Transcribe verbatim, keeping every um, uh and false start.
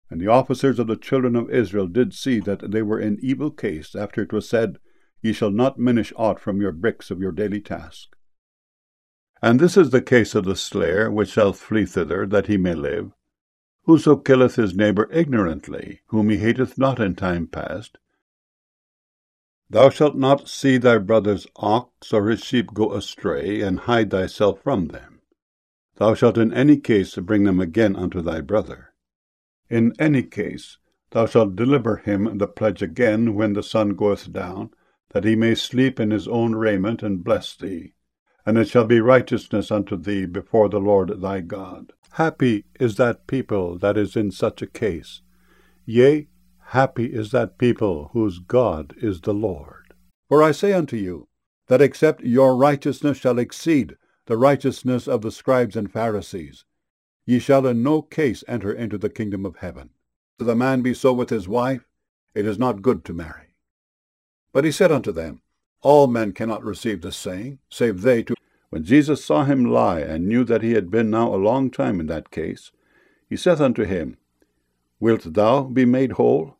And the officers of the children of Israel did see that they were in evil case, after it was said, Ye shall not minish aught from your bricks of your daily task. And this is the case of the slayer, which shall flee thither, that he may live. Whoso killeth his neighbour ignorantly, whom he hateth not in time past. Thou shalt not see thy brother's ox or his sheep go astray, and hide thyself from them. Thou shalt in any case bring them again unto thy brother. In any case thou shalt deliver him the pledge again when the sun goeth down, that he may sleep in his own raiment, and bless thee. And it shall be righteousness unto thee before the Lord thy God. Happy is that people that is in such a case. Yea, happy is that people whose God is the Lord. For I say unto you, that except your righteousness shall exceed the righteousness of the scribes and Pharisees, ye shall in no case enter into the kingdom of heaven. If the man be so with his wife, it is not good to marry. But he said unto them, All men cannot receive this saying, save they to... When Jesus saw him lie, and knew that he had been now a long time in that case, he saith unto him, Wilt thou be made whole?